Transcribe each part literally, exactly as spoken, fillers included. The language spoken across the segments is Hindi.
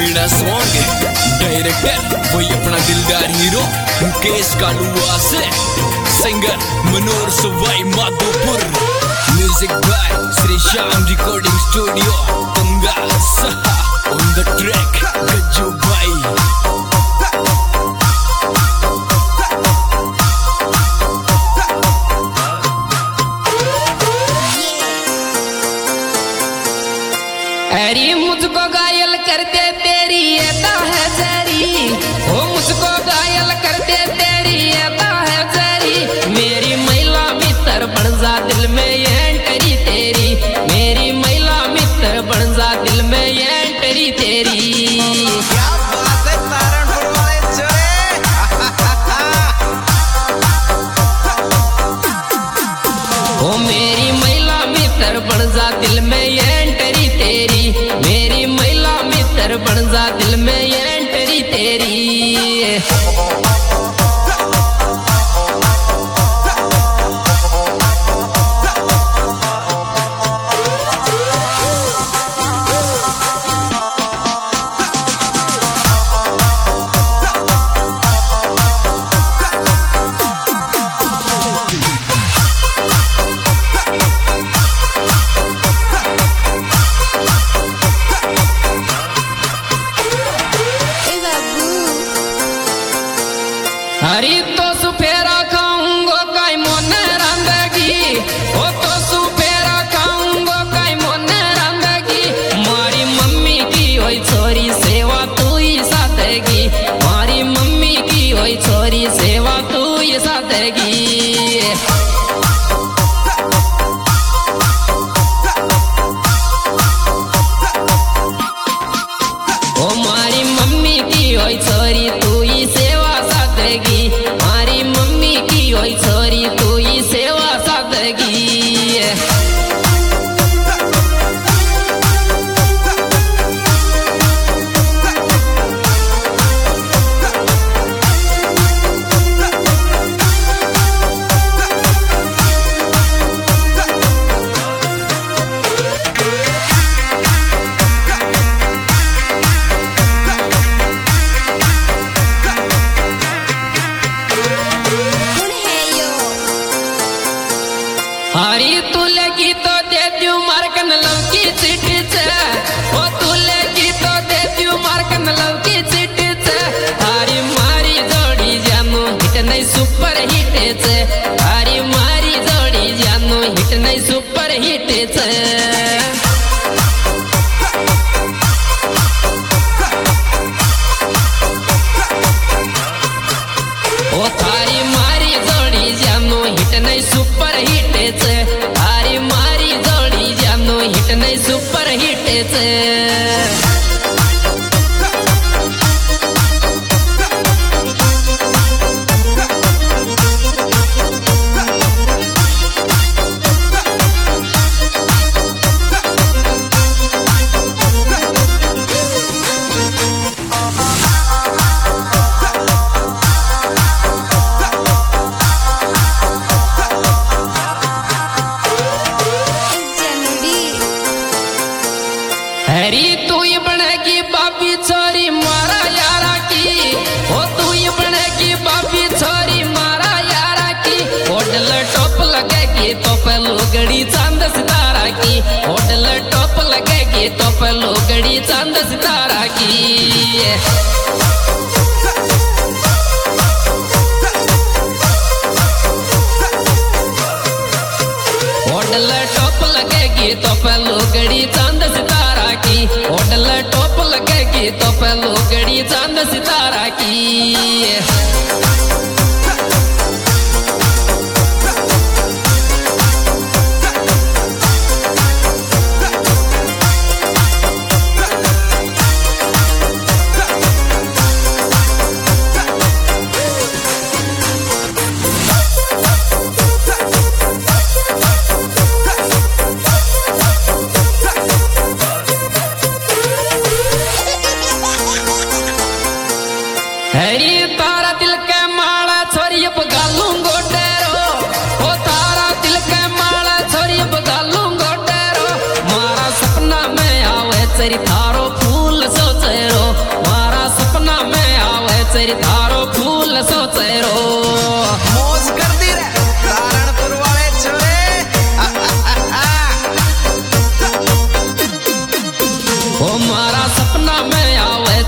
छेड़ा सॉन्ग डायरेक्टर वही अपना दिलदार हीरो मुकेश कालुआ से, singer Manohar Sawai Madhopur, music by Shri Shyam recording studio बंगाल सहा, ऑन द ट्रैक गज्जू भाई। अरे मुझको घायल कर दे तेरी अदा है जरी, ओ मुझको घायल कर दे तेरी अदा है जरी, मेरी महिला मित्र बन जा दिल में एंट्री तेरी, मेरी महिला मित्र बन जा दिल में एंट्री तेरी। क्या बात है सहारनपुर वाले छोरे। ओ मेरी महिला मित्र बन जा दिल में एंट्री तेरी, मेरी महिला मित्र बन जा दिल में एंट्री तेरी। हरी तो सुफेरा खाऊंगो काई मोने रंदगी, ओ तो सुफेरा खाऊंगो काई मोने रंदगी, मारी मम्मी की होई छोरी सेवा तू ही साथेगी, मारी मम्मी की होई छोरी सेवा तू ही साथेगी। ओ मारी मम्मी की होई छोरी तू ही सेवा साथेगी, मारी मम्मी की होई छोरी तू ही सेवा साथेगी। हरी तू लगी तो दे दू मारकन लवकी चिट्ठी से, ओ तू लगी तो दे दू मारकन लवकी चिट्ठी से, हरी मारी जोड़ी जानू हिट नहीं सुपर हिट से, हरी मारी जोड़ी जानू हिट नहीं सुपर हिट से। ओ थारी मारी जोड़ी जानू हिट नहीं सुपर हिट से, थारी मारी जोड़ी जानू हिट नहीं सुपर हिट से। हरी तू ही बनेगी बापी छोरी मारा यारा की, ओ तू ही बनेगी बापी छोरी मारा यारा की, होटल टॉप लगेगी तो पे लोगड़ी चांद सितारा की, होटल टॉप लगेगी तो पे लोगड़ी चांद सितारा की। होटल टॉप लगेगी तो पे लोगड़ी चांद सितारा की, होटल टॉप लगेगी तो पे लोगड़ी चांद सितारा की। हरी तारा दिल के माला छोरी अब गालूंगो डेरो, ओ तारा दिल के माला छोरी अब गालूंगो डेरो, मारा सपना में आवे चरी थारो फूल सो चेरो,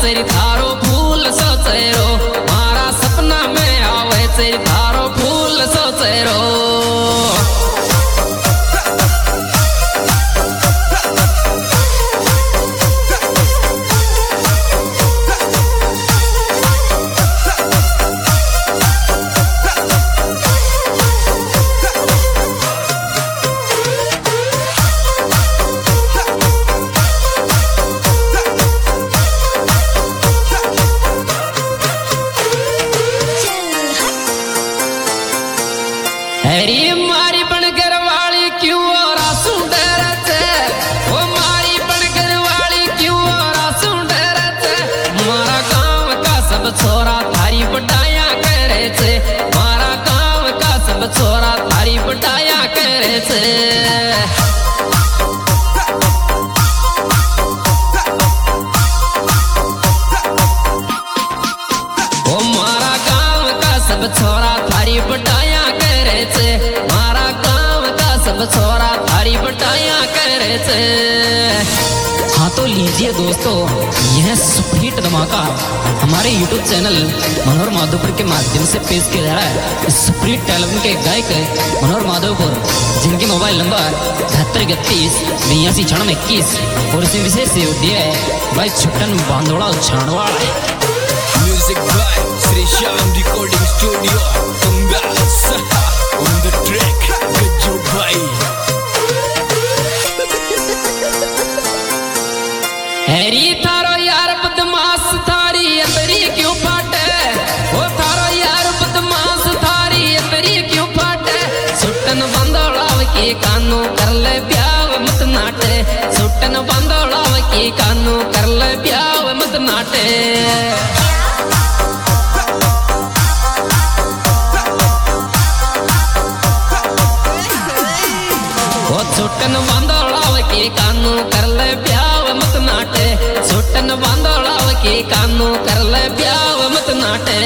तेरी थारो फूल सोचेरो, मारा सपना में आवे तेरी थारो फूल सोचेरो। हरी मारी बनकर वाली क्यों और आंसू डरते, ओ मारी बनकर वाली क्यों और आंसू डरते। मारा गांव का सब छोरा थारी बटाया करे थे, मारा गांव का सब छोरा थारी बटाया करे थे। ओ मारा गांव का सब छोरा थारी बटाया करे थे, मारा गांव का सब छोरा थारी बटाया करे थे। हाँ तो लीजिए दोस्तों, यह सुपरहिट धमाका हमारे यूट्यूब चैनल मनोहर माधोपुर के माध्यम से पेश किया जा रहा है। इस सुपरहिट टैलेंट के गायक मनोहर माधोपुर, जिनके मोबाइल नंबर बहत्तर इकतीस बयासी छानवे इक्कीस और इसमें विशेष सहयोग दिया है भाई छुट्टन बांधोड़ा छाणवाड़ा है। Music by Sri Shyam Recording Studio, Tunga Saha on the track, Gajju Bhai. Harry थारो यार बदमाश थारी अंदरी क्यों फाटे, ओ थारो यार बदमाश थारी अंदरी क्यों फाटे। सुटन बंदोड़ाव के कानू कर ले ब्याह मत नाटे, सुटन बंदोड़ाव के कानू कर ले ब्याह मत नाटे। सुटन बांधोड़ाव के कानू कर ले ब्याह मत नाटे, सुटन बांधोड़ाव के कानू कर ले ब्याह मत नाटे।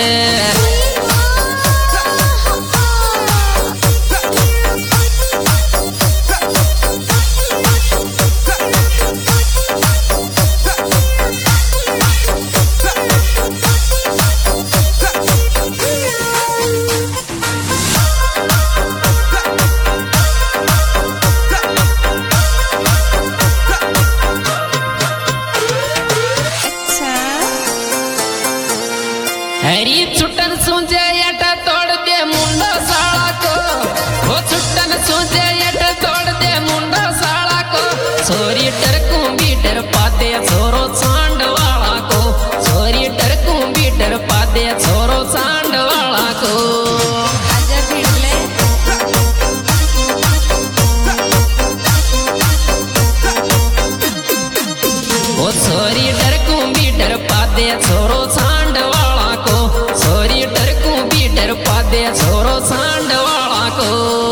हरी छुट्टन सूझे एट तोड़ दे मुंडा साला को, वो छुट्टन सूझे एट तोड़ दे मुंडा साला को। छोरी डरकू भी डर पाते छोरो सांड वाला को, छोरी डरकू भी डर पाते छोरो सांड वाला को। वो छोरी डरकू भी डर पाते छोरो सांड वाला को, छोरी डरकू भी डर पाते छोरो सांड वाला को।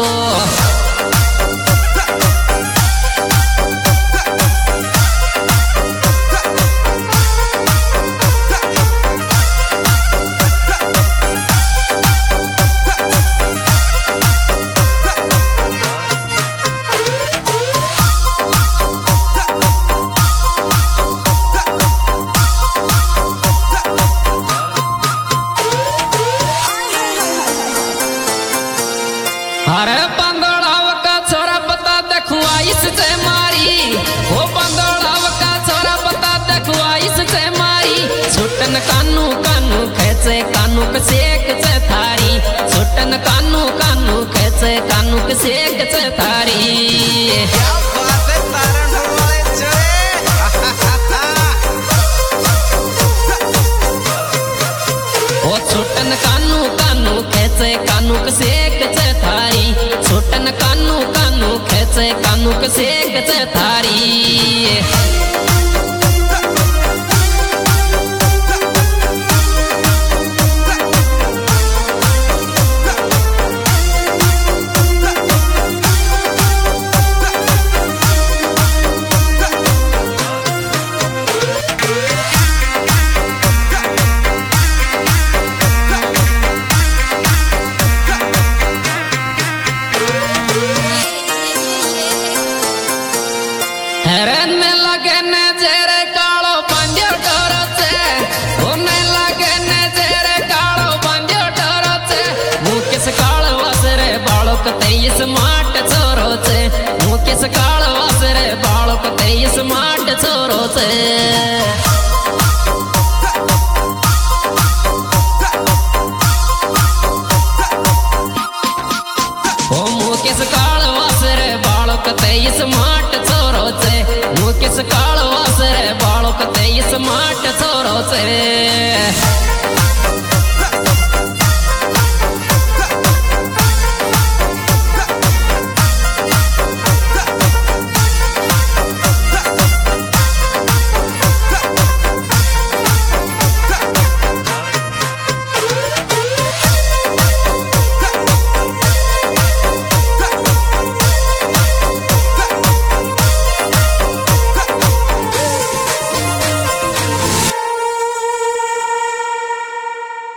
अरे बंदोड़ाव का छोरा बता देखुआ इससे मारी, वो बंदोड़ाव का छोरा बता देखुआ इससे मारी। छुट्टन कानू कानू खेचे कानू कसेक से थारी, छुट्टन कानू कानू खेचे कानू कसेक से थारी। क्या बात है तारनपुर वाले चोरे। ओ छुट्टन कानू कानू खेचे कानू कसेक से थारी, छुट्टन कानू कानू खेचे कानू कसेक से थारी। लगन से ओ मुकेश कालवास रे बालों कते स्मार्ट छोरो से मुकेश कालवास रे बालों कते स्मार्ट छोरो से